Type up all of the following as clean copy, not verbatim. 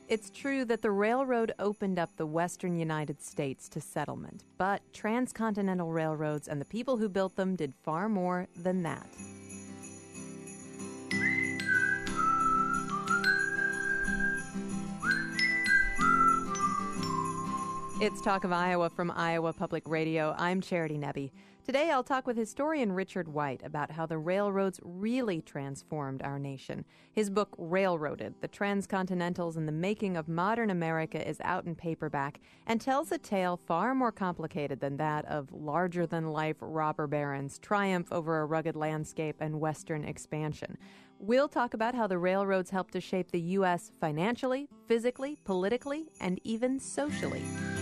It's true that the railroad opened up the western United States to settlement, but transcontinental railroads and the people who built them did far more than that. It's Talk of Iowa from Iowa Public Radio. I'm Charity Nebbe. Today I'll talk with historian Richard White about how the railroads really transformed our nation. His book, Railroaded, The Transcontinentals and the Making of Modern America, is out in paperback and tells a tale far more complicated than that of larger-than-life robber barons, triumph over a rugged landscape, and Western expansion. We'll talk about how the railroads helped to shape the U.S. financially, physically, politically, and even socially.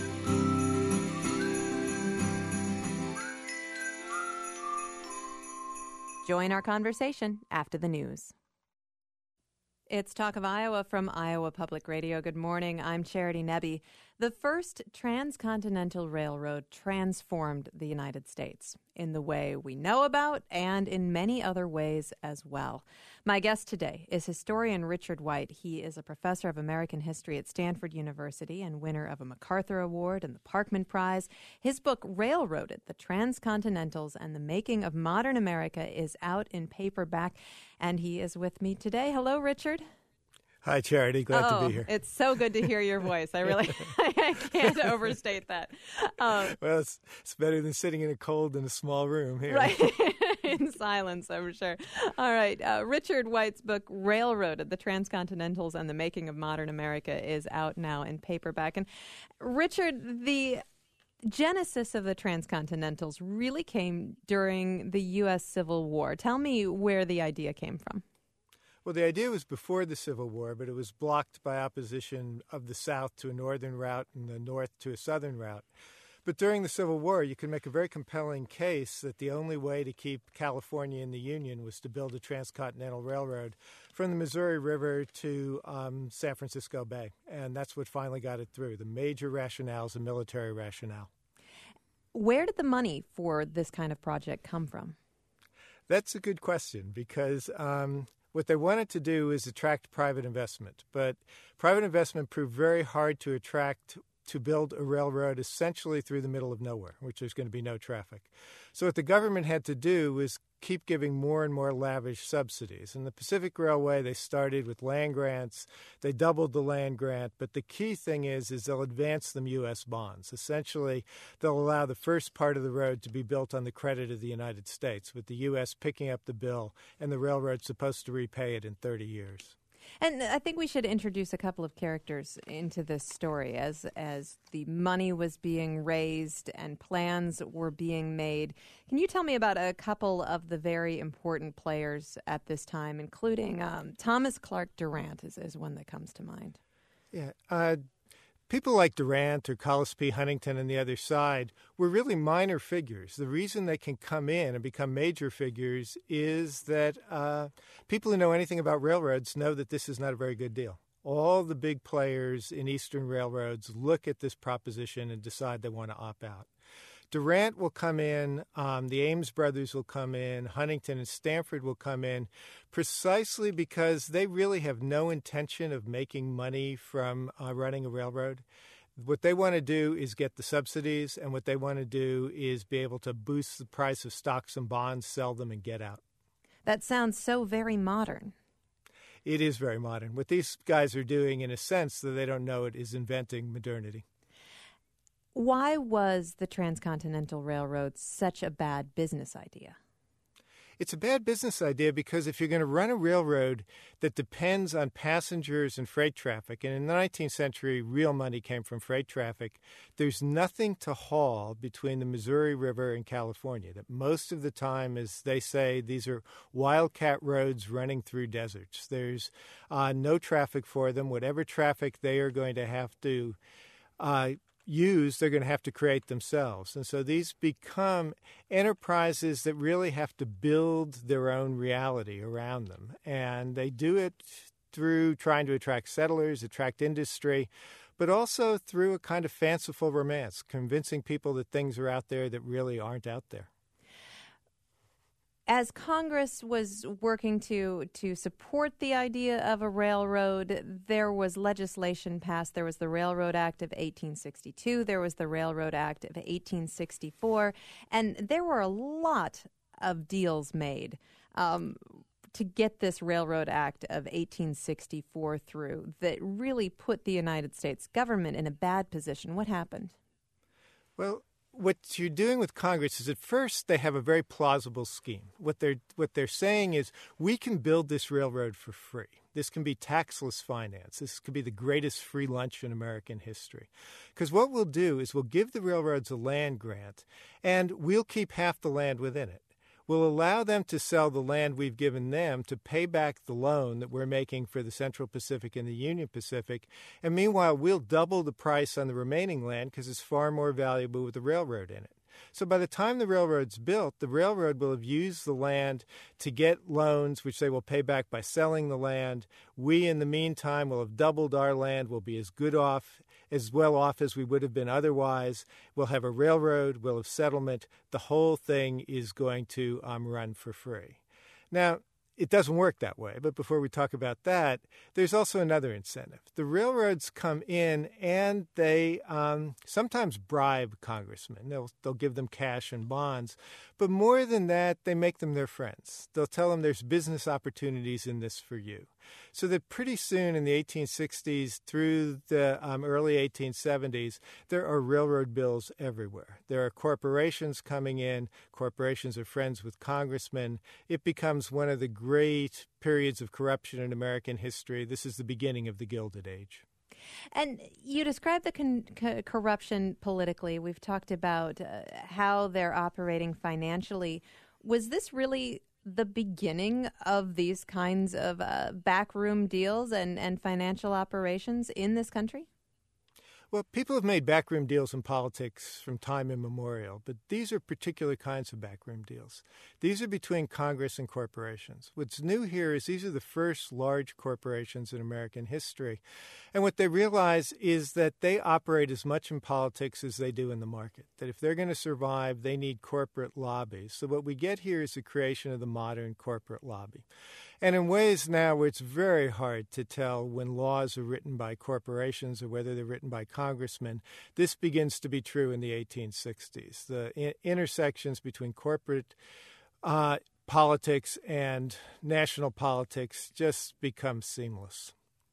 Join our conversation after the news. It's Talk of Iowa from Iowa Public Radio. Good morning. I'm Charity Nebbe. The first transcontinental railroad transformed the United States in the way we know about and in many other ways as well. My guest today is historian Richard White. He is a professor of American history at Stanford University and winner of a MacArthur Award and the Parkman Prize. His book, Railroaded, The Transcontinentals and the Making of Modern America, is out in paperback, and he is with me today. Hello, Richard. Hi, Charity. Glad to be here. It's so good to hear your voice. I can't overstate that. Well, it's better than sitting in a cold in a small room here. Right. In silence, I'm sure. All right. Richard White's book, Railroaded, The Transcontinentals and the Making of Modern America, is out now in paperback. And Richard, the genesis of the Transcontinentals really came during the U.S. Civil War. Tell me where the idea came from. Well, the idea was before the Civil War, but it was blocked by opposition of the South to a northern route and the North to a southern route. But during the Civil War, you could make a very compelling case that the only way to keep California in the Union was to build a transcontinental railroad from the Missouri River to San Francisco Bay. And that's what finally got it through. The major rationale is a military rationale. Where did the money for this kind of project come from? That's a good question because what they wanted to do is attract private investment. But private investment proved very hard to attract to build a railroad essentially through the middle of nowhere, which there's going to be no traffic. So what the government had to do was keep giving more and more lavish subsidies. In the Pacific Railway, they started with land grants. They doubled the land grant. But the key thing is they'll advance them U.S. bonds. Essentially, they'll allow the first part of the road to be built on the credit of the United States, with the U.S. picking up the bill and the railroad supposed to repay it in 30 years. And I think we should introduce a couple of characters into this story as the money was being raised and plans were being made. Can you tell me about a couple of the very important players at this time, including Thomas Clark Durant is one that comes to mind? Yeah. People like Durant or Collis P. Huntington on the other side were really minor figures. The reason they can come in and become major figures is that people who know anything about railroads know that this is not a very good deal. All the big players in Eastern railroads look at this proposition and decide they want to opt out. Durant will come in, the Ames brothers will come in, Huntington and Stanford will come in precisely because they really have no intention of making money from running a railroad. What they want to do is get the subsidies, and what they want to do is be able to boost the price of stocks and bonds, sell them, and get out. That sounds so very modern. It is very modern. What these guys are doing, in a sense that they don't know it, is inventing modernity. Why was the Transcontinental Railroad such a bad business idea? It's a bad business idea because if you're going to run a railroad that depends on passengers and freight traffic, and in the 19th century, real money came from freight traffic, there's nothing to haul between the Missouri River and California. That most of the time, as they say, these are wildcat roads running through deserts. There's no traffic for them. Whatever traffic they are going to have to they're going to have to create themselves. And so these become enterprises that really have to build their own reality around them. And they do it through trying to attract settlers, attract industry, but also through a kind of fanciful romance, convincing people that things are out there that really aren't out there. As Congress was working to support the idea of a railroad, there was legislation passed. There was the Railroad Act of 1862. There was the Railroad Act of 1864. And there were a lot of deals made to get this Railroad Act of 1864 through that really put the United States government in a bad position. What happened? Well, what you're doing with Congress is at first they have a very plausible scheme. What they're saying is we can build this railroad for free. This can be taxless finance. This could be the greatest free lunch in American history. Because what we'll do is we'll give the railroads a land grant, and we'll keep half the land within it. We'll allow them to sell the land we've given them to pay back the loan that we're making for the Central Pacific and the Union Pacific. And meanwhile, we'll double the price on the remaining land because it's far more valuable with the railroad in it. So by the time the railroad's built, the railroad will have used the land to get loans, which they will pay back by selling the land. We, in the meantime, will have doubled our land. We'll be as well off as we would have been otherwise. We'll have a railroad. We'll have settlement. The whole thing is going to run for free. Now, it doesn't work that way. But before we talk about that, there's also another incentive. The railroads come in and they sometimes bribe congressmen. They'll give them cash and bonds. But more than that, they make them their friends. They'll tell them there's business opportunities in this for you. So that pretty soon in the 1860s through the early 1870s, there are railroad bills everywhere. There are corporations coming in. Corporations are friends with congressmen. It becomes one of the great periods of corruption in American history. This is the beginning of the Gilded Age. And you described the corruption politically. We've talked about how they're operating financially. Was this really the beginning of these kinds of backroom deals and financial operations in this country? Well, people have made backroom deals in politics from time immemorial, but these are particular kinds of backroom deals. These are between Congress and corporations. What's new here is these are the first large corporations in American history. And what they realize is that they operate as much in politics as they do in the market, that if they're going to survive, they need corporate lobbies. So what we get here is the creation of the modern corporate lobby. And in ways now where it's very hard to tell when laws are written by corporations or whether they're written by congressmen, this begins to be true in the 1860s. The intersections between corporate politics and national politics just become seamless.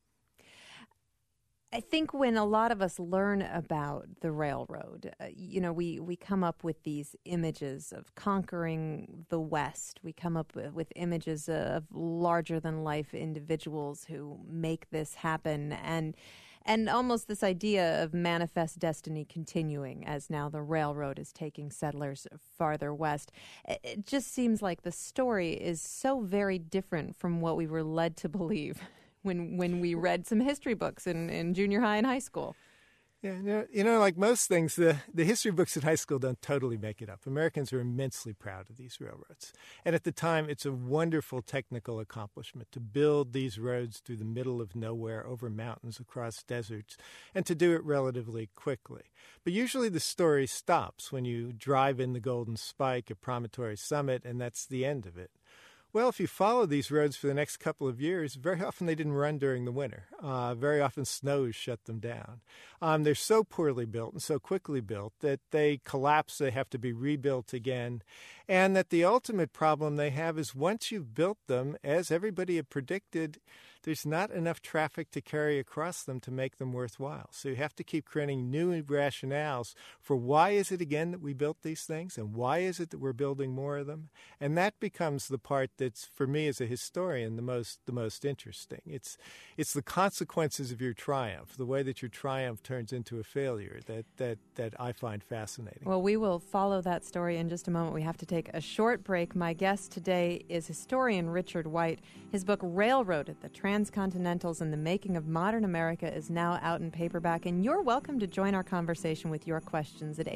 I think when a lot of us learn about the railroad, we come up with these images of conquering the West. We come up with images of larger-than-life individuals who make this happen, and almost this idea of manifest destiny continuing as now the railroad is taking settlers farther west. It just seems like the story is so very different from what we were led to believe when we read some history books in junior high and high school. Yeah, like most things, the history books in high school don't totally make it up. Americans are immensely proud of these railroads. And at the time, it's a wonderful technical accomplishment to build these roads through the middle of nowhere, over mountains, across deserts, and to do it relatively quickly. But usually the story stops when you drive in the Golden Spike at Promontory Summit, and that's the end of it. Well, if you follow these roads for the next couple of years, very often they didn't run during the winter. Very often snows shut them down. They're so poorly built and so quickly built that they collapse, they have to be rebuilt again, and that the ultimate problem they have is once you've built them, as everybody had predicted, there's not enough traffic to carry across them to make them worthwhile. So you have to keep creating new rationales for why is it again that we built these things and why is it that we're building more of them? And that becomes the part that's, for me as a historian, the most interesting. It's the consequences of your triumph, the way that your triumph turns into a failure that I find fascinating. Well, we will follow that story in just a moment. We have to take a short break. My guest today is historian Richard White. His book, Railroad, The Transcontinentals and the Making of Modern America, is now out in paperback, and you're welcome to join our conversation with your questions at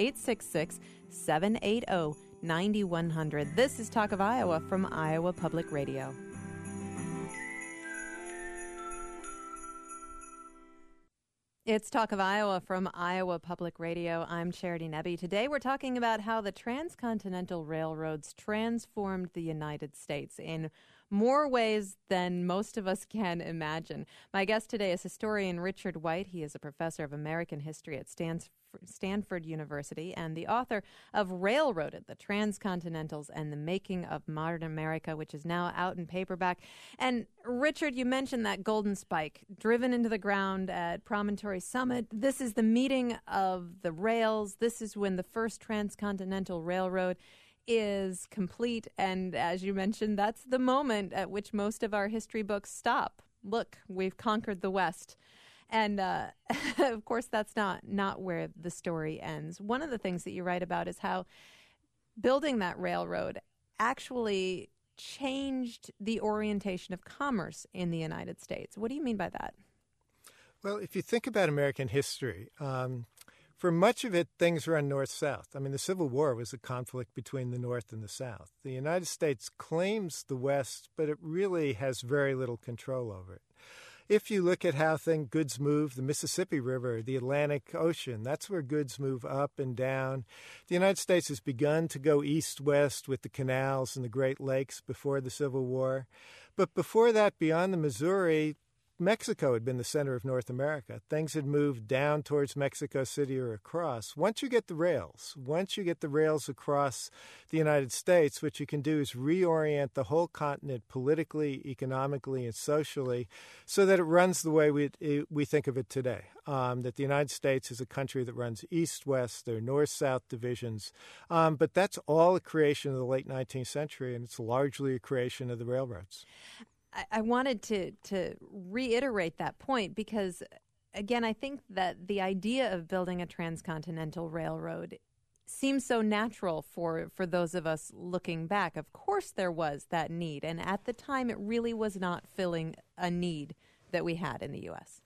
866-780-9100. This is Talk of Iowa from Iowa Public Radio. It's Talk of Iowa from Iowa Public Radio. I'm Charity Nebbe. Today we're talking about how the transcontinental railroads transformed the United States in more ways than most of us can imagine. My guest today is historian Richard White. He is a professor of American history at Stanford University and the author of Railroaded, The Transcontinentals and the Making of Modern America, which is now out in paperback. And Richard, you mentioned that golden spike driven into the ground at Promontory Summit. This is the meeting of the rails. This is when the first transcontinental railroad is complete. And as you mentioned, that's the moment at which most of our history books stop. Look, we've conquered the West. And of course, that's not where the story ends. One of the things that you write about is how building that railroad actually changed the orientation of commerce in the United States. What do you mean by that? Well, if you think about American history, for much of it, things run north-south. I mean, the Civil War was a conflict between the North and the South. The United States claims the West, but it really has very little control over it. If you look at how goods move, the Mississippi River, the Atlantic Ocean, that's where goods move up and down. The United States has begun to go east-west with the canals and the Great Lakes before the Civil War. But before that, beyond the Missouri, Mexico had been the center of North America. Things had moved down towards Mexico City or across. Once you get the rails across the United States, what you can do is reorient the whole continent politically, economically, and socially so that it runs the way we think of it today, that the United States is a country that runs east-west, there are north-south divisions. But that's all a creation of the late 19th century, and it's largely a creation of the railroads. I wanted to reiterate that point because, again, I think that the idea of building a transcontinental railroad seems so natural for those of us looking back. Of course there was that need, and at the time it really was not filling a need that we had in the U.S.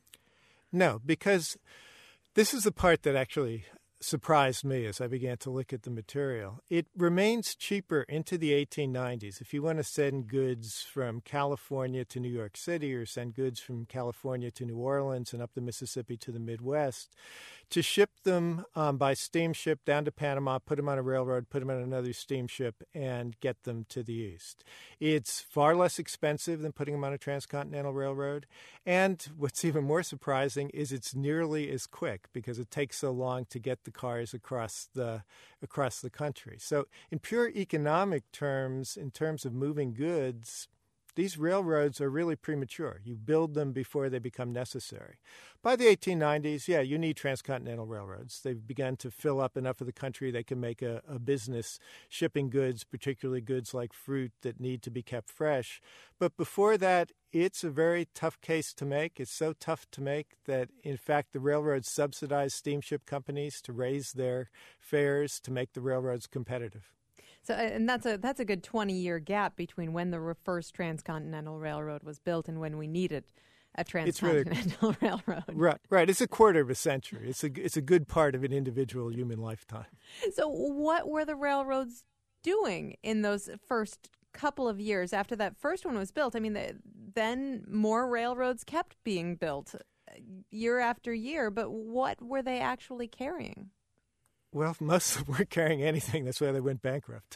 No, because this is the part that actually surprised me as I began to look at the material. It remains cheaper into the 1890s. If you want to send goods from California to New York City or send goods from California to New Orleans and up the Mississippi to the Midwest, to ship them by steamship down to Panama, put them on a railroad, put them on another steamship, and get them to the east. It's far less expensive than putting them on a transcontinental railroad. And what's even more surprising is it's nearly as quick because it takes so long to get the cars across the country. So in pure economic terms, in terms of moving goods, these railroads are really premature. You build them before they become necessary. By the 1890s, you need transcontinental railroads. They've begun to fill up enough of the country they can make a business shipping goods, particularly goods like fruit that need to be kept fresh. But before that, it's a very tough case to make. It's so tough to make that, in fact, the railroads subsidize steamship companies to raise their fares to make the railroads competitive. So, and that's a good 20-year gap between when the first transcontinental railroad was built and when we needed a transcontinental railroad. Right. It's a quarter of a century. It's a good part of an individual human lifetime. So, what were the railroads doing in those first couple of years after that first one was built? I mean, then more railroads kept being built year after year, but what were they actually carrying? Well, most of them weren't carrying anything. That's why they went bankrupt.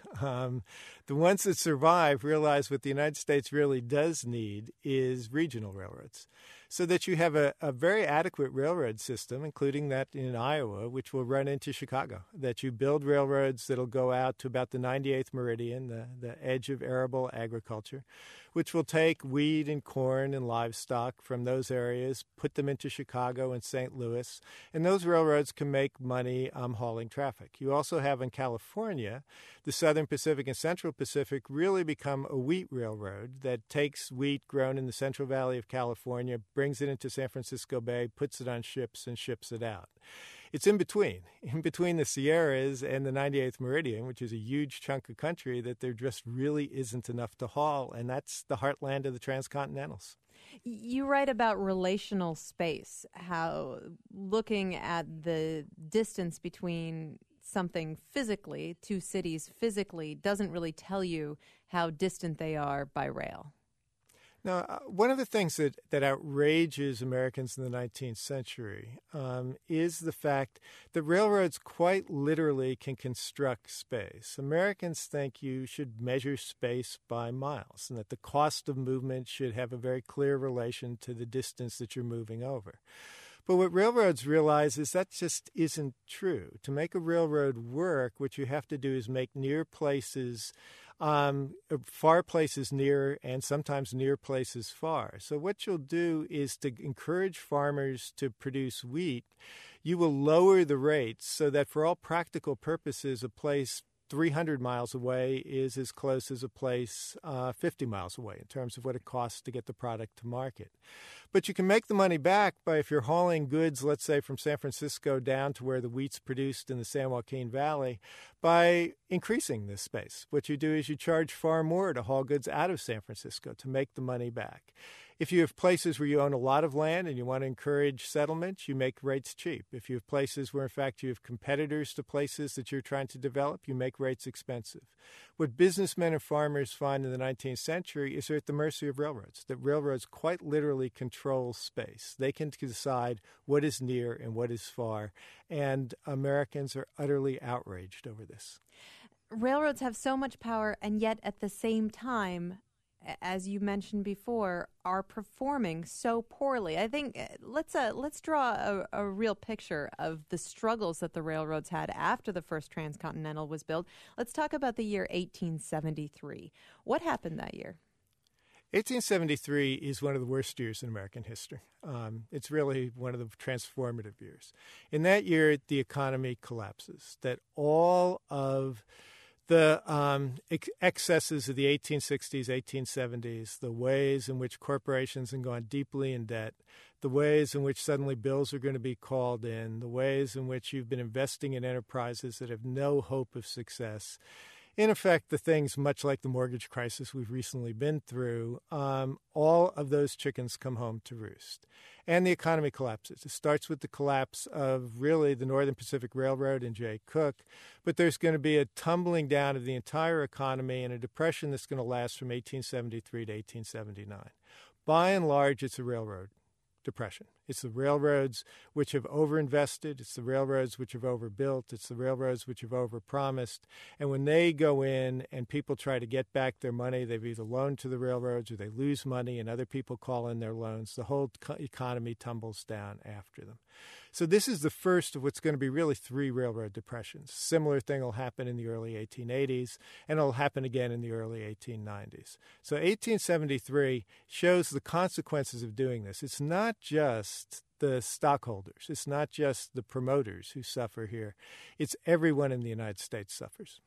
The ones that survive realize what the United States really does need is regional railroads, so that you have a very adequate railroad system, including that in Iowa, which will run into Chicago, that you build railroads that'll go out to about the 98th meridian, the edge of arable agriculture, which will take wheat and corn and livestock from those areas, put them into Chicago and St. Louis, and those railroads can make money hauling traffic. You also have in California, the Southern Pacific and Central Pacific really become a wheat railroad that takes wheat grown in the Central Valley of California, brings it into San Francisco Bay, puts it on ships, and ships it out. It's in between the Sierras and the 98th meridian, which is a huge chunk of country that there just really isn't enough to haul, and that's the heartland of the transcontinentals. You write about relational space, how looking at the distance between something physically, two cities physically, doesn't really tell you how distant they are by rail. Now, one of the things that outrages Americans in the 19th century is the fact that railroads quite literally can construct space. Americans think you should measure space by miles and that the cost of movement should have a very clear relation to the distance that you're moving over. But what railroads realize is that just isn't true. To make a railroad work, what you have to do is make near places far places near and sometimes near places far. So what you'll do is to encourage farmers to produce wheat, you will lower the rates so that for all practical purposes, a place 300 miles away is as close as a place 50 miles away in terms of what it costs to get the product to market. But you can make the money back by if you're hauling goods, let's say, from San Francisco down to where the wheat's produced in the San Joaquin Valley, by increasing this space. What you do is you charge far more to haul goods out of San Francisco to make the money back. If you have places where you own a lot of land and you want to encourage settlements, you make rates cheap. If you have places where, in fact, you have competitors to places that you're trying to develop, you make rates expensive. What businessmen and farmers find in the 19th century is they're at the mercy of railroads, that railroads quite literally control space. They can decide what is near and what is far, and Americans are utterly outraged over this. Railroads have so much power, and yet at the same time, as you mentioned before, are performing so poorly. I think let's draw a real picture of the struggles that the railroads had after the first transcontinental was built. Let's talk about the year 1873. What happened that year? 1873 is one of the worst years in American history. It's really one of the transformative years. In that year, the economy collapses, that all of the excesses of the 1860s, 1870s, the ways in which corporations have gone deeply in debt, the ways in which suddenly bills are going to be called in, the ways in which you've been investing in enterprises that have no hope of success. In effect, the things much like the mortgage crisis we've recently been through, all of those chickens come home to roost. And the economy collapses. It starts with the collapse of really the Northern Pacific Railroad and Jay Cooke, but there's going to be a tumbling down of the entire economy and a depression that's going to last from 1873 to 1879. By and large, it's a railroad depression. It's the railroads which have overinvested. It's the railroads which have overbuilt. It's the railroads which have overpromised. And when they go in and people try to get back their money, they've either loaned to the railroads or they lose money and other people call in their loans. The whole economy tumbles down after them. So this is the first of what's going to be really three railroad depressions. Similar thing will happen in the early 1880s, and it'll happen again in the early 1890s. So 1873 shows the consequences of doing this. It's not just the stockholders. It's not just the promoters who suffer here. It's everyone in the United States suffers.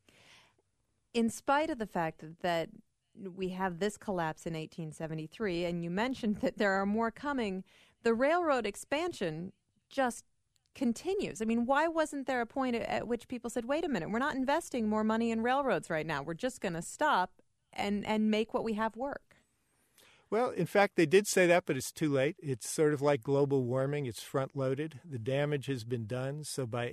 In spite of the fact that we have this collapse in 1873, and you mentioned that there are more coming, the railroad expansion just continues. I mean, why wasn't there a point at which people said, wait a minute, we're not investing more money in railroads right now. We're just going to stop and make what we have work? Well, in fact, they did say that, but it's too late. It's sort of like global warming. It's front-loaded. The damage has been done. So by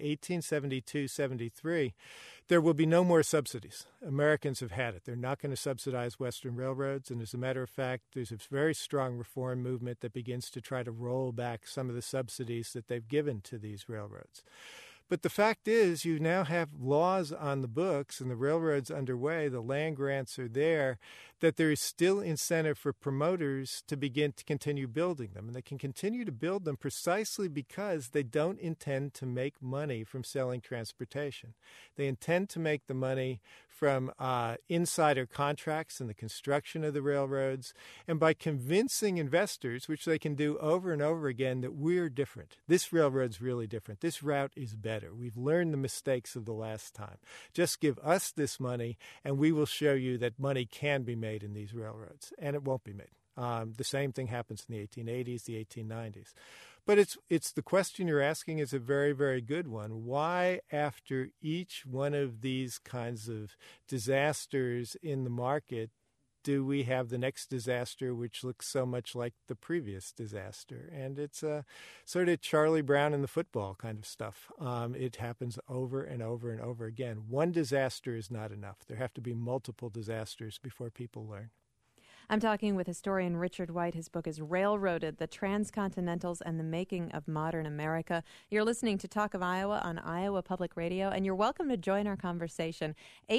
1872-73, there will be no more subsidies. Americans have had it. They're not going to subsidize Western railroads. And as a matter of fact, there's a very strong reform movement that begins to try to roll back some of the subsidies that they've given to these railroads. But the fact is, you now have laws on the books and the railroads underway, the land grants are there, that there is still incentive for promoters to begin to continue building them. And they can continue to build them precisely because they don't intend to make money from selling transportation. They intend to make the money from insider contracts and the construction of the railroads, and by convincing investors, which they can do over and over again, that we're different. This railroad's really different. This route is better. We've learned the mistakes of the last time. Just give us this money, and we will show you that money can be made in these railroads, and it won't be made. The same thing happens in the 1880s, the 1890s. But it's the question you're asking is a very, very good one. Why, after each one of these kinds of disasters in the market, do we have the next disaster which looks so much like the previous disaster? And it's sort of Charlie Brown in the football kind of stuff. It happens over and over and over again. One disaster is not enough. There have to be multiple disasters before people learn. I'm talking with historian Richard White. His book is Railroaded, The Transcontinentals and the Making of Modern America. You're listening to Talk of Iowa on Iowa Public Radio, and you're welcome to join our conversation.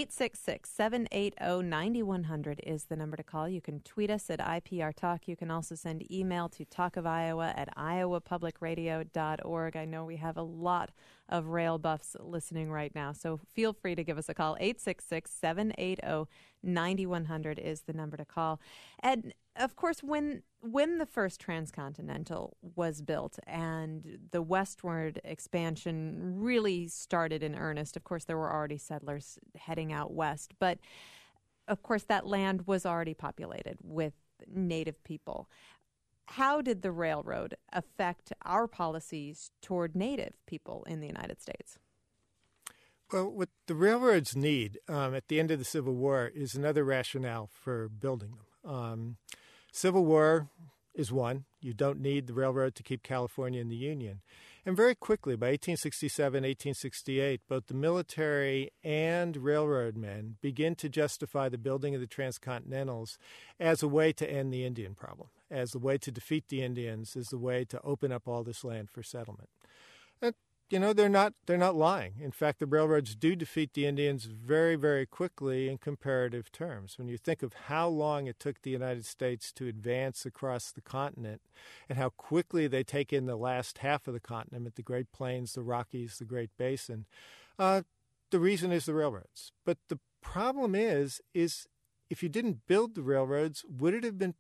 866-780-9100 is the number to call. You can tweet us at IPR Talk. You can also send email to talkofiowa@iowapublicradio.org. I know we have a lot of rail buffs listening right now, so feel free to give us a call. 866-780-9100 is the number to call. And of course, when the first transcontinental was built and the westward expansion really started in earnest, of course there were already settlers heading out west, but of course that land was already populated with native people. How did the railroad affect our policies toward native people in the United States? Well, what the railroads need at the end of the Civil War is another rationale for building them. Civil War is one. You don't need the railroad to keep California in the Union. And very quickly, by 1867, 1868, both the military and railroad men begin to justify the building of the transcontinentals as a way to end the Indian problem, as a way to defeat the Indians, as a way to open up all this land for settlement. And, they're not lying. In fact, the railroads do defeat the Indians very, very quickly in comparative terms. When you think of how long it took the United States to advance across the continent and how quickly they take in the last half of the continent, the Great Plains, the Rockies, the Great Basin, the reason is the railroads. But the problem is if you didn't build the railroads, would it have been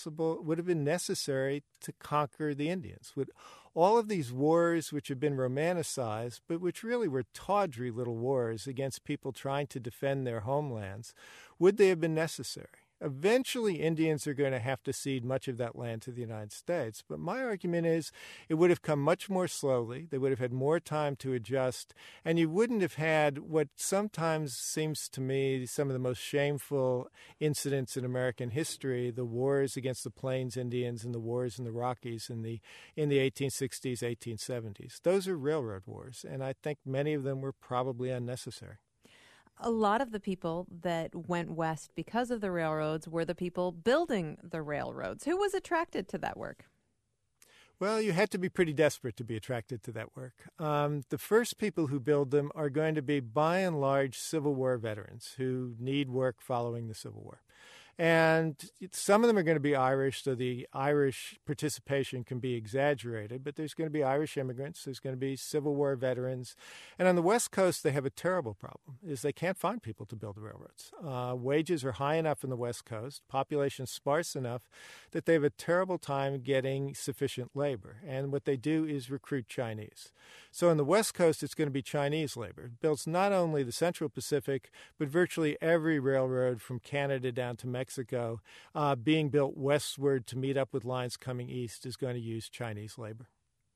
necessary to conquer the Indians? Would all of these wars, which have been romanticized, but which really were tawdry little wars against people trying to defend their homelands, would they have been necessary? Eventually, Indians are going to have to cede much of that land to the United States. But my argument is it would have come much more slowly. They would have had more time to adjust. And you wouldn't have had what sometimes seems to me some of the most shameful incidents in American history, the wars against the Plains Indians and the wars in the Rockies in the 1860s, 1870s. Those are railroad wars. And I think many of them were probably unnecessary. A lot of the people that went west because of the railroads were the people building the railroads. Who was attracted to that work? Well, you had to be pretty desperate to be attracted to that work. The first people who build them are going to be, by and large, Civil War veterans who need work following the Civil War. And some of them are going to be Irish, so the Irish participation can be exaggerated, but there's going to be Irish immigrants, there's going to be Civil War veterans. And on the West Coast, they have a terrible problem, is they can't find people to build the railroads. Wages are high enough in the West Coast, population sparse enough that they have a terrible time getting sufficient labor. And what they do is recruit Chinese. So on the West Coast, it's going to be Chinese labor. It builds not only the Central Pacific, but virtually every railroad from Canada down to Mexico being built westward to meet up with lines coming east is going to use Chinese labor.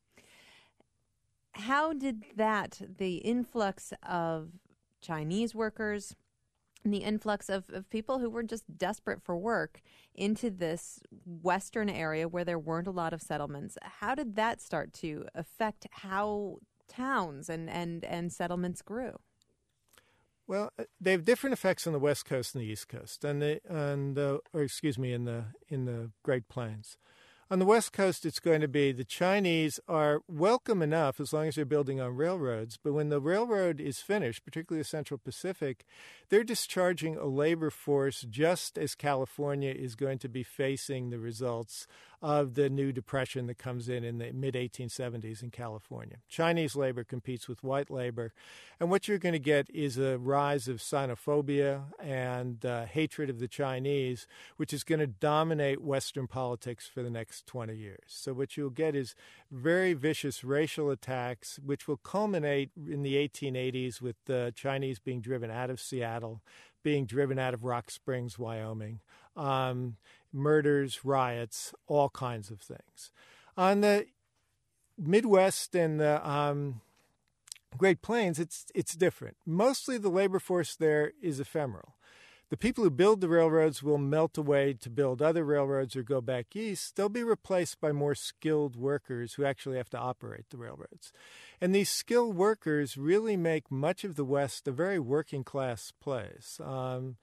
How did the influx of Chinese workers and the influx of people who were just desperate for work into this western area where there weren't a lot of settlements, how did that start to affect how towns and settlements grew? Well, they have different effects on the West Coast and the East Coast, in the Great Plains. On the West Coast, it's going to be the Chinese are welcome enough as long as they're building on railroads. But when the railroad is finished, particularly the Central Pacific, they're discharging a labor force just as California is going to be facing the results of the new depression that comes in the mid-1870s in California. Chinese labor competes with white labor. And what you're going to get is a rise of xenophobia and hatred of the Chinese, which is going to dominate Western politics for the next 20 years. So what you'll get is very vicious racial attacks, which will culminate in the 1880s with the Chinese being driven out of Seattle, being driven out of Rock Springs, Wyoming, murders, riots, all kinds of things. On the Midwest and the Great Plains, it's different. Mostly the labor force there is ephemeral. The people who build the railroads will melt away to build other railroads or go back east. They'll be replaced by more skilled workers who actually have to operate the railroads. And these skilled workers really make much of the West a very working class place.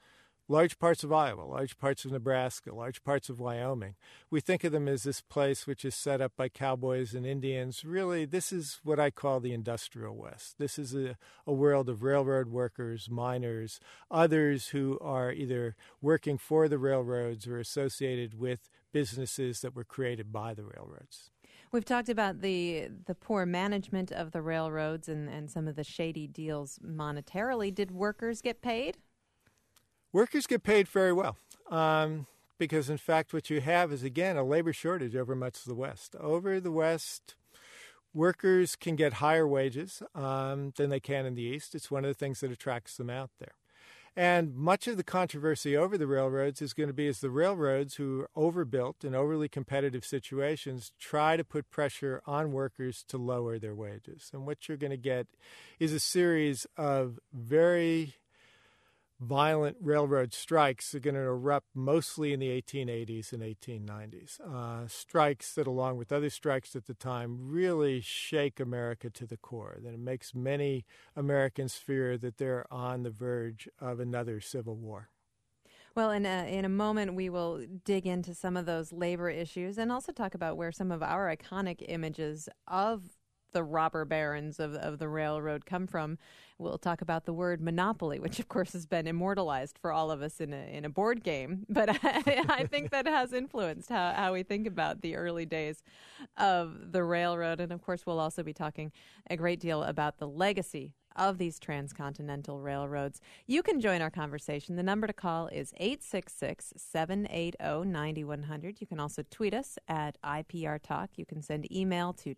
large parts of Iowa, large parts of Nebraska, large parts of Wyoming. We think of them as this place which is set up by cowboys and Indians. Really, this is what I call the industrial West. This is a world of railroad workers, miners, others who are either working for the railroads or associated with businesses that were created by the railroads. We've talked about the poor management of the railroads and some of the shady deals monetarily. Did workers get paid? Workers get paid very well because, in fact, what you have is, again, a labor shortage over much of the West. Over the West, workers can get higher wages than they can in the East. It's one of the things that attracts them out there. And much of the controversy over the railroads is going to be as the railroads, who are overbuilt in overly competitive situations, try to put pressure on workers to lower their wages. And what you're going to get is a series of very violent railroad strikes are going to erupt mostly in the 1880s and 1890s. Strikes that, along with other strikes at the time, really shake America to the core. That it makes many Americans fear that they're on the verge of another civil war. Well, in a moment, we will dig into some of those labor issues and also talk about where some of our iconic images of the robber barons of the railroad come from. We'll talk about the word monopoly, which of course has been immortalized for all of us in a board game. But I think that has influenced how we think about the early days of the railroad. And of course, we'll also be talking a great deal about the legacy of these transcontinental railroads. You can join our conversation. The number to call is 866-780-9100. You can also tweet us at IPR Talk. You can send email to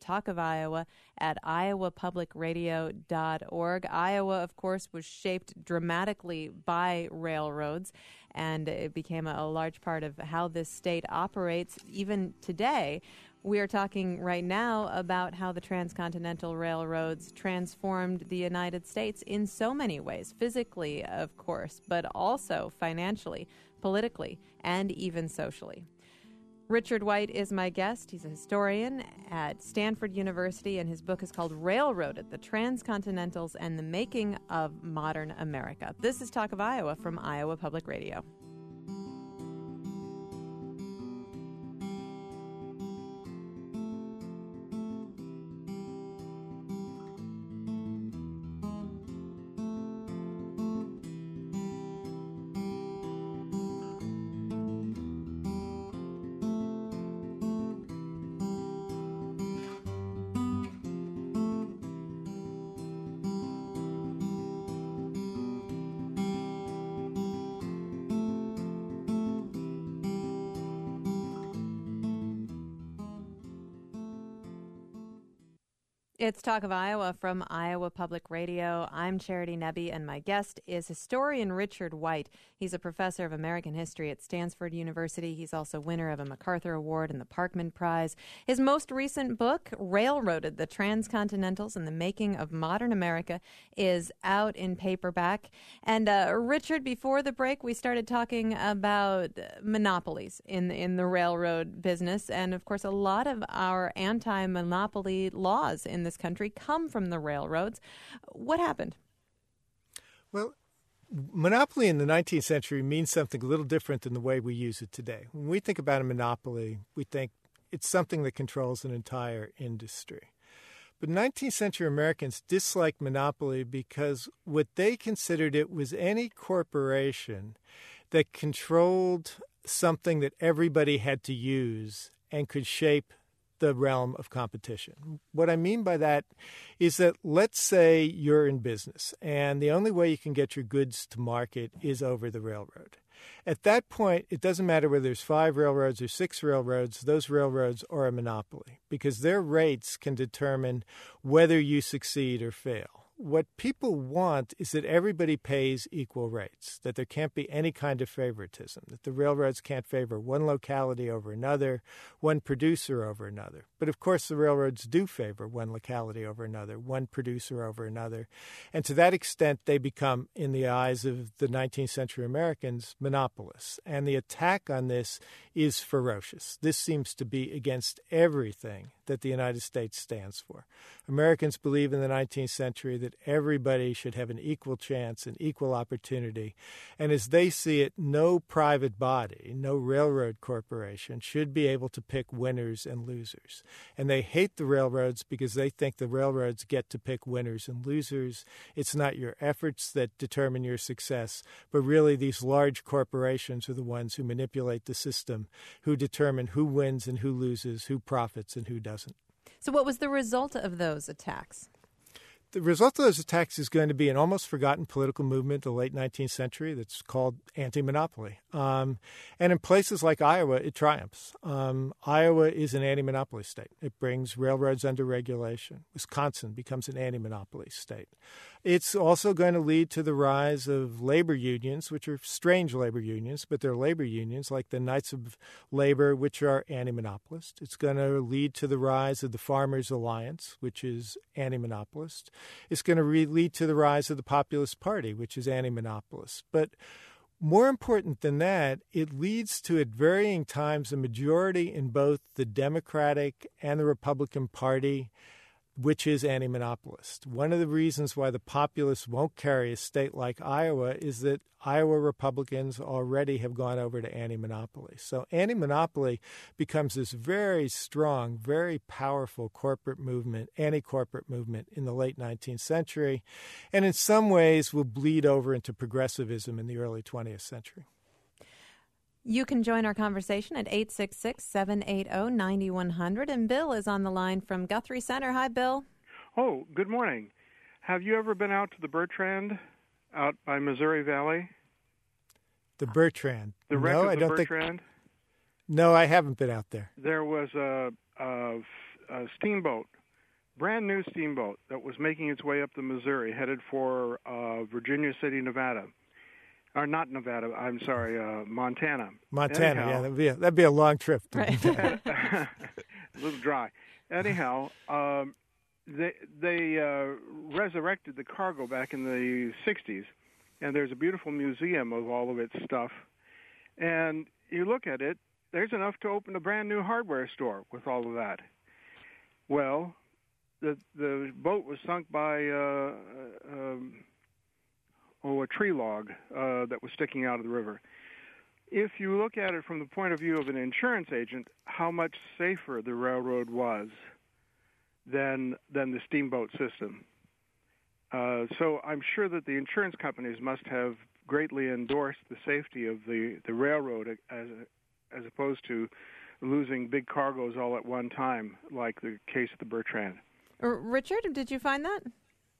talkofiowa@iowapublicradio.org. Iowa, of course, was shaped dramatically by railroads, and it became a large part of how this state operates even today. We are talking right now about how the transcontinental railroads transformed the United States in so many ways, physically, of course, but also financially, politically, and even socially. Richard White is my guest. He's a historian at Stanford University, and his book is called Railroaded: The Transcontinentals and the Making of Modern America. This is Talk of Iowa from Iowa Public Radio. It's Talk of Iowa from Iowa Public Radio. I'm Charity Nebbe, and my guest is historian Richard White. He's a professor of American history at Stanford University. He's also winner of a MacArthur Award and the Parkman Prize. His most recent book, Railroaded: The Transcontinentals and the Making of Modern America, is out in paperback. And Richard, before the break, we started talking about monopolies in the railroad business. And, of course, a lot of our anti-monopoly laws in this country come from the railroads. What happened? Well, monopoly in the 19th century means something a little different than the way we use it today. When we think about a monopoly, we think it's something that controls an entire industry. But 19th century Americans disliked monopoly because what they considered it was any corporation that controlled something that everybody had to use and could shape the realm of competition. What I mean by that is that, let's say you're in business and the only way you can get your goods to market is over the railroad. At that point, it doesn't matter whether there's 5 railroads or 6 railroads, those railroads are a monopoly because their rates can determine whether you succeed or fail. What people want is that everybody pays equal rates, that there can't be any kind of favoritism, that the railroads can't favor one locality over another, one producer over another. But of course, the railroads do favor one locality over another, one producer over another. And to that extent, they become, in the eyes of the 19th century Americans, monopolists. And the attack on this is ferocious. This seems to be against everything that the United States stands for. Americans believe in the 19th century that that everybody should have an equal chance and equal opportunity. And as they see it, no private body, no railroad corporation should be able to pick winners and losers. And they hate the railroads because they think the railroads get to pick winners and losers. It's not your efforts that determine your success, but really these large corporations are the ones who manipulate the system, who determine who wins and who loses, who profits and who doesn't. So what was the result of those attacks? The result of those attacks is going to be an almost forgotten political movement in the late 19th century that's called anti-monopoly. And in places like Iowa, it triumphs. Iowa is an anti-monopoly state. It brings railroads under regulation. Wisconsin becomes an anti-monopoly state. It's also going to lead to the rise of labor unions, which are strange labor unions, but they're labor unions like the Knights of Labor, which are anti-monopolist. It's going to lead to the rise of the Farmers Alliance, which is anti-monopolist. It's going to lead to the rise of the Populist Party, which is anti-monopolist. But more important than that, it leads to, at varying times, a majority in both the Democratic and the Republican Party, which is anti-monopolist. One of the reasons why the populists won't carry a state like Iowa is that Iowa Republicans already have gone over to anti-monopoly. So anti-monopoly becomes this very strong, very powerful corporate movement, anti-corporate movement in the late 19th century, and in some ways will bleed over into progressivism in the early 20th century. You can join our conversation at 866-780-9100. And Bill is on the line from Guthrie Center. Hi, Bill. Oh, good morning. Have you ever been out to the Bertrand out by Missouri Valley? The Bertrand? The wreck no, of I the don't Bertrand? No, I haven't been out there. There was a steamboat, brand new steamboat, that was making its way up the Missouri, headed for Virginia City, Nevada. Or not Nevada, I'm sorry, Montana. Montana, Anyhow, yeah, that'd be a long trip. Right. a little dry. Anyhow, they resurrected the cargo back in the 60s, and there's a beautiful museum of all of its stuff. And you look at it, there's enough to open a brand new hardware store with all of that. Well, the boat was sunk by a tree log that was sticking out of the river. If you look at it from the point of view of an insurance agent, how much safer the railroad was than the steamboat system. So I'm sure that the insurance companies must have greatly endorsed the safety of the railroad as opposed to losing big cargoes all at one time, like the case of the Bertrand. Richard, did you find that?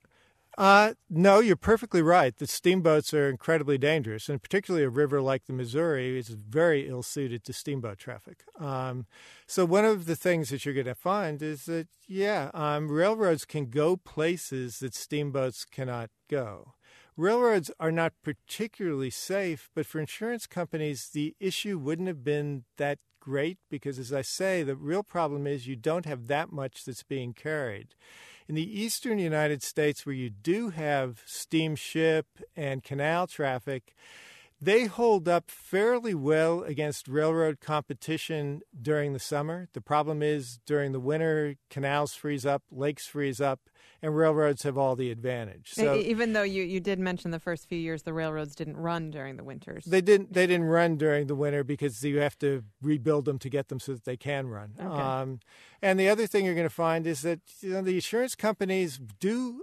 No, you're perfectly right. The steamboats are incredibly dangerous, and particularly a river like the Missouri is very ill-suited to steamboat traffic. So one of the things that you're going to find is that, railroads can go places that steamboats cannot go. Railroads are not particularly safe, but for insurance companies, the issue wouldn't have been that great because, as I say, the real problem is you don't have that much that's being carried. In the eastern United States, where you do have steamship and canal traffic, they hold up fairly well against railroad competition during the summer. The problem is during the winter, canals freeze up, lakes freeze up, and railroads have all the advantage. So even though you did mention the first few years the railroads didn't run during the winters. They didn't run during the winter because you have to rebuild them to get them so that they can run. Okay. And the other thing you're going to find is that the insurance companies do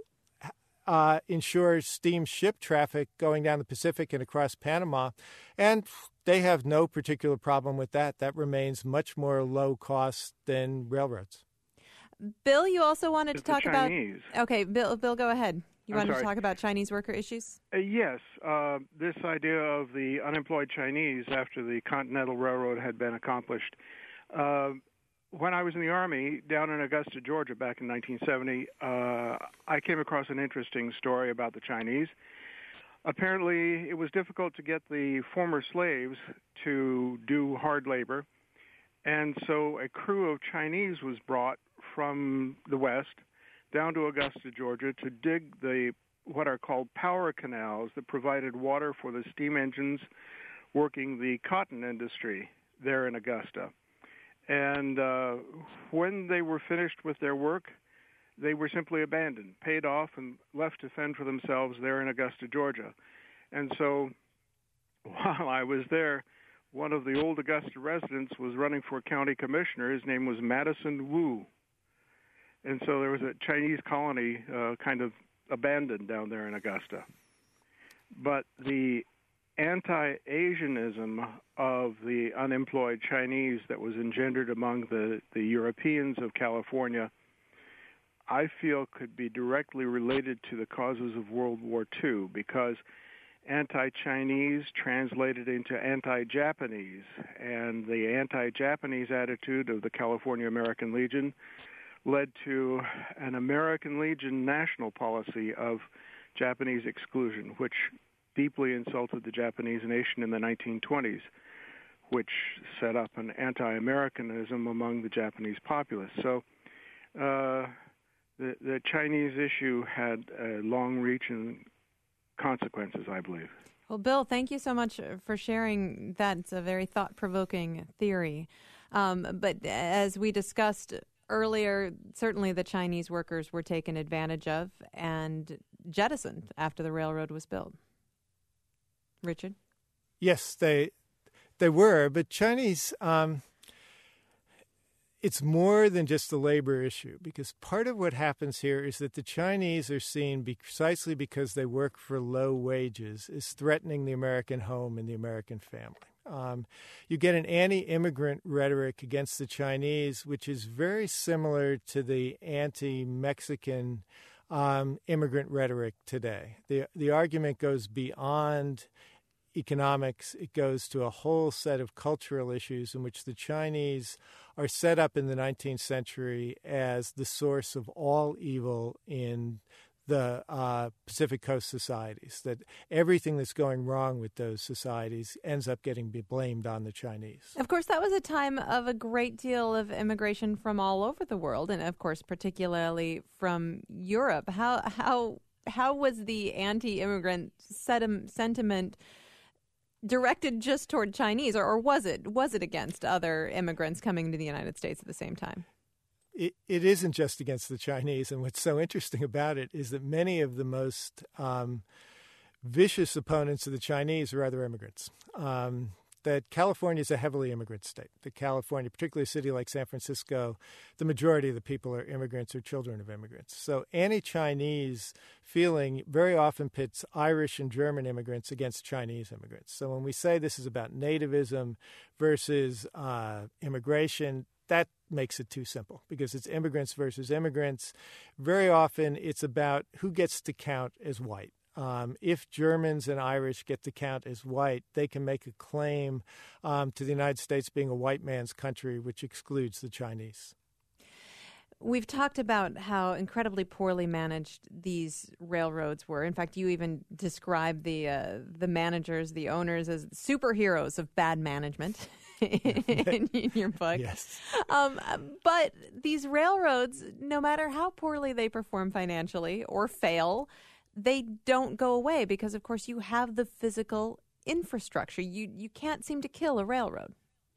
insure steamship traffic going down the Pacific and across Panama, and they have no particular problem with that. That remains much more low cost than railroads. Bill, you also wanted to talk about... Okay, Bill, go ahead. You wanted to talk about Chinese worker issues? Yes. This idea of the unemployed Chinese after the Continental Railroad had been accomplished. When I was in the Army down in Augusta, Georgia, back in 1970, I came across an interesting story about the Chinese. Apparently, it was difficult to get the former slaves to do hard labor, and so a crew of Chinese was brought from the west down to Augusta, Georgia, to dig what are called power canals that provided water for the steam engines working the cotton industry there in Augusta. And when they were finished with their work, they were simply abandoned, paid off, and left to fend for themselves there in Augusta, Georgia. And so while I was there, one of the old Augusta residents was running for county commissioner. His name was Madison Wu. And so there was a Chinese colony kind of abandoned down there in Augusta. But the anti-Asianism of the unemployed Chinese that was engendered among the Europeans of California, I feel could be directly related to the causes of World War II, because anti-Chinese translated into anti-Japanese, and the anti-Japanese attitude of the California American Legion led to an American Legion national policy of Japanese exclusion, which deeply insulted the Japanese nation in the 1920s, which set up an anti-Americanism among the Japanese populace. So the Chinese issue had long-reaching consequences, I believe. Well, Bill, thank you so much for sharing that. It's a very thought-provoking theory. But as we discussed earlier, certainly the Chinese workers were taken advantage of and jettisoned after the railroad was built. Richard? Yes, they were, but Chinese, it's more than just a labor issue, because part of what happens here is that the Chinese are seen precisely because they work for low wages as threatening the American home and the American family. You get an anti-immigrant rhetoric against the Chinese, which is very similar to the anti-Mexican immigrant rhetoric today. The argument goes beyond economics. It goes to a whole set of cultural issues in which the Chinese are set up in the 19th century as the source of all evil in the Pacific Coast societies, that everything that's going wrong with those societies ends up getting blamed on the Chinese. Of course, that was a time of a great deal of immigration from all over the world, and of course, particularly from Europe. How was the anti-immigrant sentiment directed just toward Chinese, or was it against other immigrants coming to the United States at the same time? It isn't just against the Chinese, and what's so interesting about it is that many of the most vicious opponents of the Chinese are other immigrants. That California is a heavily immigrant state. That California, particularly a city like San Francisco, the majority of the people are immigrants or children of immigrants. So anti-Chinese feeling very often pits Irish and German immigrants against Chinese immigrants. So when we say this is about nativism versus immigration, that makes it too simple, because it's immigrants versus immigrants. Very often it's about who gets to count as white. If Germans and Irish get to count as white, they can make a claim to the United States being a white man's country, which excludes the Chinese. We've talked about how incredibly poorly managed these railroads were. In fact, you even described the managers, the owners, as superheroes of bad management in your book. Yes. But these railroads, no matter how poorly they perform financially or fail, they don't go away because, of course, you have the physical infrastructure. You can't seem to kill a railroad.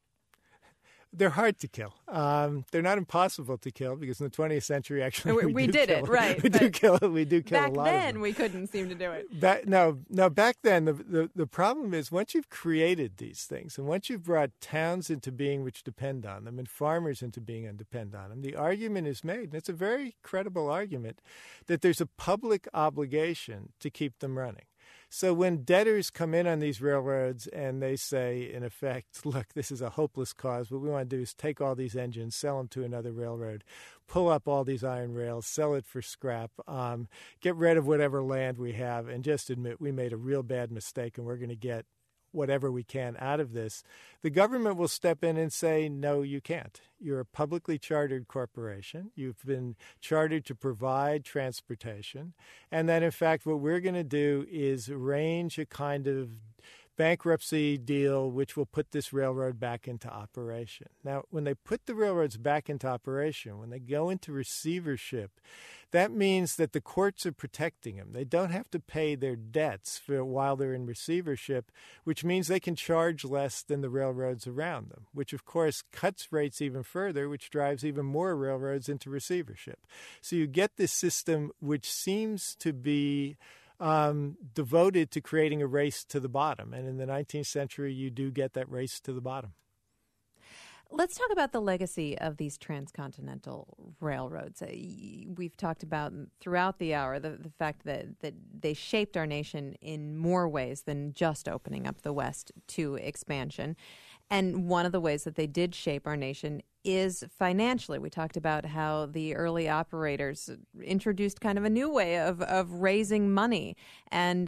They're hard to kill. They're not impossible to kill, because in the 20th century, actually, we did it, right? We do kill a lot of them. Back then, we couldn't seem to do it. Back then, the problem is once you've created these things and once you've brought towns into being which depend on them and farmers into being and depend on them, the argument is made, and it's a very credible argument, that there's a public obligation to keep them running. So when debtors come in on these railroads and they say, in effect, look, this is a hopeless cause. What we want to do is take all these engines, sell them to another railroad, pull up all these iron rails, sell it for scrap, get rid of whatever land we have, and just admit we made a real bad mistake and we're going to get whatever we can out of this, the government will step in and say, no, you can't. You're a publicly chartered corporation. You've been chartered to provide transportation. And that, in fact, what we're going to do is arrange a kind of bankruptcy deal which will put this railroad back into operation. Now, when they put the railroads back into operation, when they go into receivership, that means that the courts are protecting them. They don't have to pay their debts while they're in receivership, which means they can charge less than the railroads around them, which, of course, cuts rates even further, which drives even more railroads into receivership. So you get this system which seems to be devoted to creating a race to the bottom. And in the 19th century, you do get that race to the bottom. Let's talk about the legacy of these transcontinental railroads. We've talked about throughout the hour the fact that they shaped our nation in more ways than just opening up the West to expansion. And one of the ways that they did shape our nation is financially. We talked about how the early operators introduced kind of a new way of raising money, and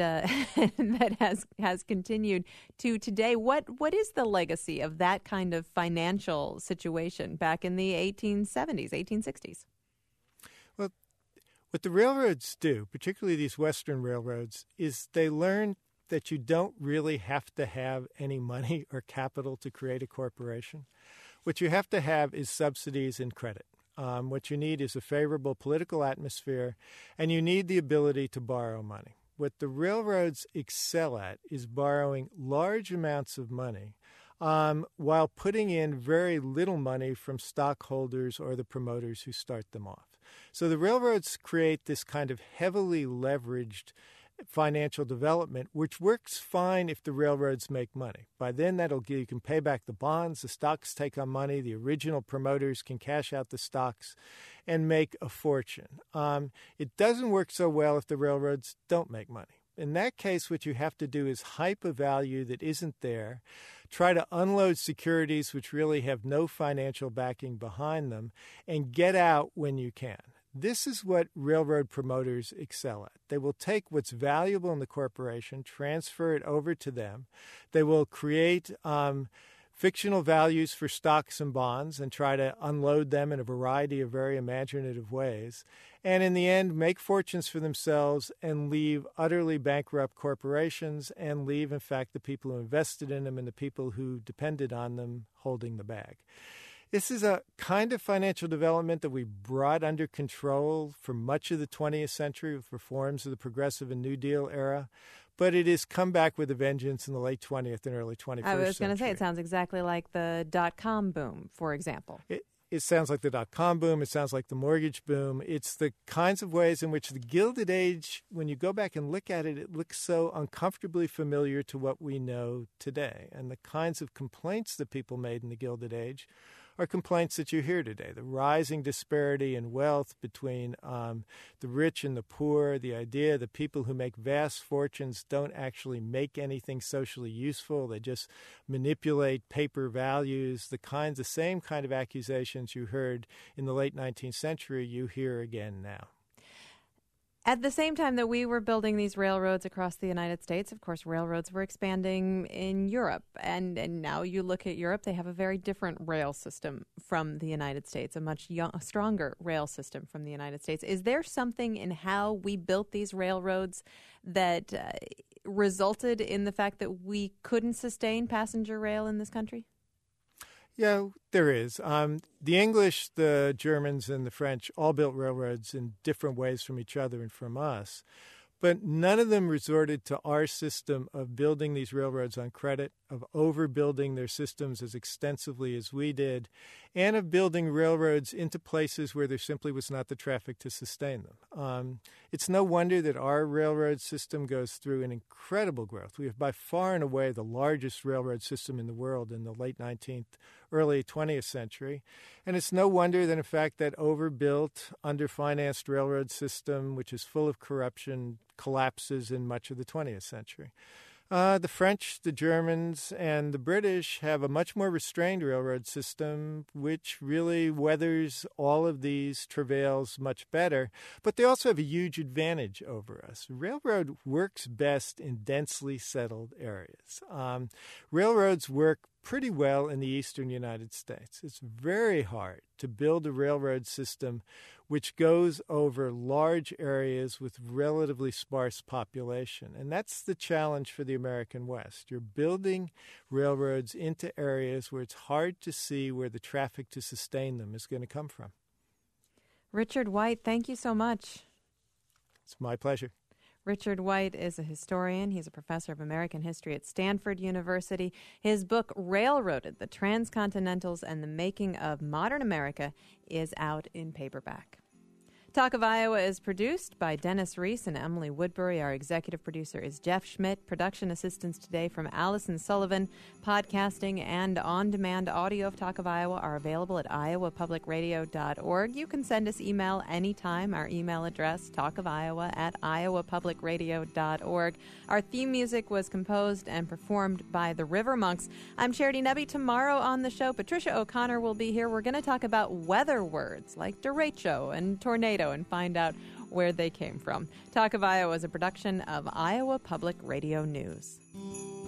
that has continued to today. What is the legacy of that kind of financial situation back in the 1870s, 1860s? Well, what the railroads do, particularly these Western railroads, is they learn that you don't really have to have any money or capital to create a corporation. What you have to have is subsidies and credit. What you need is a favorable political atmosphere, and you need the ability to borrow money. What the railroads excel at is borrowing large amounts of money while putting in very little money from stockholders or the promoters who start them off. So the railroads create this kind of heavily leveraged financial development, which works fine if the railroads make money. By then, you can pay back the bonds, the stocks take on money, the original promoters can cash out the stocks and make a fortune. It doesn't work so well if the railroads don't make money. In that case, what you have to do is hype a value that isn't there, try to unload securities which really have no financial backing behind them, and get out when you can. This is what railroad promoters excel at. They will take what's valuable in the corporation, transfer it over to them. They will create fictional values for stocks and bonds and try to unload them in a variety of very imaginative ways. And in the end, make fortunes for themselves and leave utterly bankrupt corporations and leave, in fact, the people who invested in them and the people who depended on them holding the bag. This is a kind of financial development that we brought under control for much of the 20th century with reforms of the Progressive and New Deal era, but it has come back with a vengeance in the late 20th and early 21st century. I was going to say, it sounds exactly like the dot-com boom, for example. It sounds like the dot-com boom. It sounds like the mortgage boom. It's the kinds of ways in which the Gilded Age, when you go back and look at it, it looks so uncomfortably familiar to what we know today. And the kinds of complaints that people made in the Gilded Age are complaints that you hear today. The rising disparity in wealth between the rich and the poor, the idea that people who make vast fortunes don't actually make anything socially useful. They just manipulate paper values. The same kind of accusations you heard in the late 19th century, you hear again now. At the same time that we were building these railroads across the United States, of course, railroads were expanding in Europe. And now you look at Europe, they have a very different rail system from the United States, a much stronger rail system from the United States. Is there something in how we built these railroads that resulted in the fact that we couldn't sustain passenger rail in this country? Yeah, there is. The English, the Germans, and the French all built railroads in different ways from each other and from us. But none of them resorted to our system of building these railroads on credit, of overbuilding their systems as extensively as we did, and of building railroads into places where there simply was not the traffic to sustain them. It's no wonder that our railroad system goes through an incredible growth. We have by far and away the largest railroad system in the world in the late 19th, early 20th century. And it's no wonder that, in fact, that overbuilt, underfinanced railroad system, which is full of corruption, collapses in much of the 20th century. The French, the Germans, and the British have a much more restrained railroad system, which really weathers all of these travails much better. But they also have a huge advantage over us. Railroad works best in densely settled areas. Railroads work pretty well in the eastern United States. It's very hard to build a railroad system which goes over large areas with relatively sparse population. And that's the challenge for the American West. You're building railroads into areas where it's hard to see where the traffic to sustain them is going to come from. Richard White, thank you so much. It's my pleasure. Richard White is a historian. He's a professor of American history at Stanford University. His book, Railroaded, The Transcontinentals and the Making of Modern America, is out in paperback. Talk of Iowa is produced by Dennis Reese and Emily Woodbury. Our executive producer is Jeff Schmidt. Production assistance today from Allison Sullivan. Podcasting and on-demand audio of Talk of Iowa are available at iowapublicradio.org. You can send us email anytime. Our email address, talkofiowa@iowapublicradio.org. Our theme music was composed and performed by the River Monks. I'm Charity Nebbe. Tomorrow on the show, Patricia O'Connor will be here. We're going to talk about weather words like derecho and tornado and find out where they came from. Talk of Iowa is a production of Iowa Public Radio News.